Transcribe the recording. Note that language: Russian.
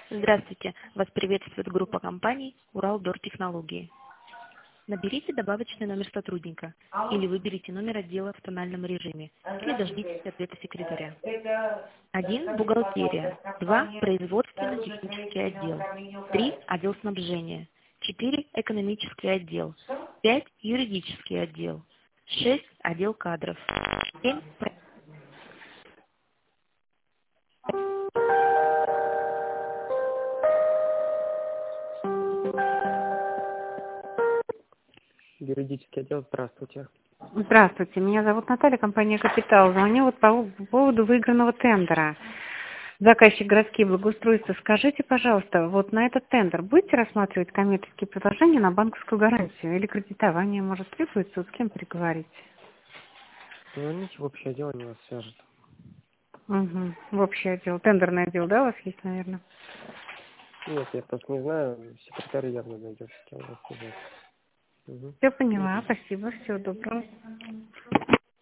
Здравствуйте. Вас приветствует группа компаний «Уралдор-Технологии». Наберите добавочный номер сотрудника или выберите номер отдела в тональном режиме или дождитесь ответа секретаря. 1. Бухгалтерия. 2. Производственно-технический отдел. 3. Отдел снабжения. 4. Экономический отдел. 5. Юридический отдел. 6. Отдел кадров. 7. Юридический отдел, здравствуйте. Здравствуйте, меня зовут Наталья, компания «Капитал». Звоню вот по поводу выигранного тендера. Заказчик городские благоустройства. Скажите, пожалуйста, вот на этот тендер будете рассматривать коммерческие предложения на банковскую гарантию или кредитование, может, требуется, вот с кем переговорить? Звоните в общее отдел, они вас свяжут. Угу. В общий отдел. Тендерный отдел, да, у вас есть, наверное? Нет, я просто не знаю, секретарь явно найдет, с кем вас связать. Угу. Все поняла, спасибо, всего доброго.